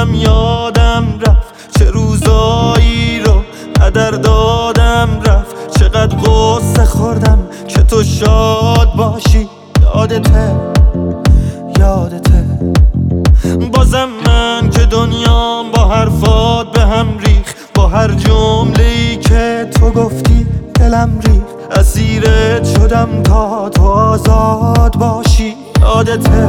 بازم یادم رفت چه روزایی رو هدر دادم رفت. چقدر غصه خوردم که تو شاد باشی. یادته بازم من که دنیام با حرفات به هم ریخ. با هر جمله‌ای که تو گفتی دلم ریخ. اسیرت شدم تا تو آزاد باشی. یادته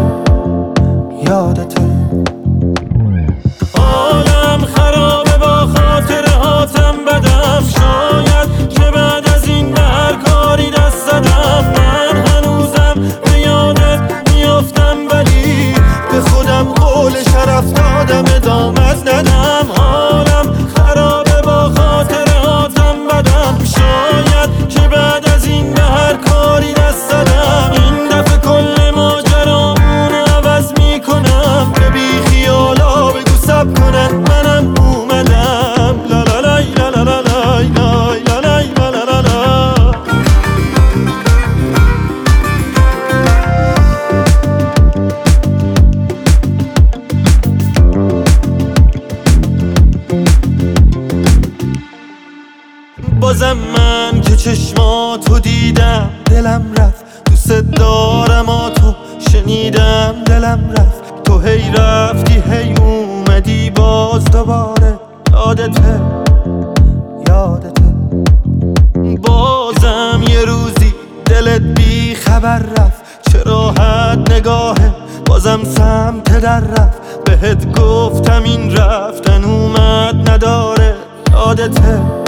حالم خرابه با خاطرهاتم بدم. شاید که بعد از این به هر کاری دست زدم. من هنوزم به یادت میافتم ولی به خودم قول شرف دادم ادامت ندم. حالم خرابه با خاطرهاتم بدم. شاید که بعد از این به هر کاری دست زدم. این دفعه کل ماجرامونو عوض میکنم. که بی خیالا بگو سب کنن منم اومدم. لا لا لای لا لا لا لای لای لا لای لا لا لا لا. بازم من که چشماتو دیدم دلم رفت. دوست دارم تو شنیدم دلم رفت. تو هی رفتی هی اومدی باز دوباره. یادته بازم یه روزی دلت بی خبر رفت. چه راحت نگاهه بازم سمت در رفت. بهت گفتم این رفتن اومد نداره. یادته